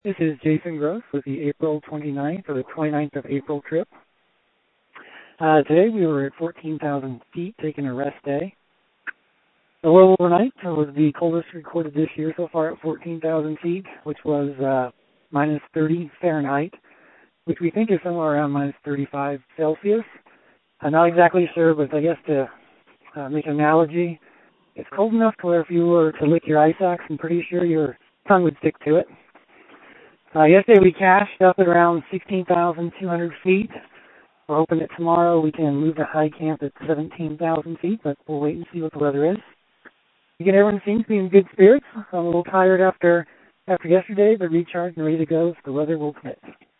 This is Jason Gross with the April 29th or the 29th of April trip. Today we were at 14,000 feet taking a rest day. The low overnight was the coldest recorded this year so far at 14,000 feet, which was minus 30 Fahrenheit, which we think is somewhere around minus 35 Celsius. I'm not exactly sure, but I guess to make an analogy, it's cold enough to where if you were to lick your ice axe, I'm pretty sure your tongue would stick to it. Yesterday we cached up at around 16,200 feet. We're hoping that tomorrow we can move to high camp at 17,000 feet, but we'll wait and see what the weather is. Again, everyone seems to be in good spirits. I'm a little tired after yesterday, but recharged and ready to go if the weather will permit.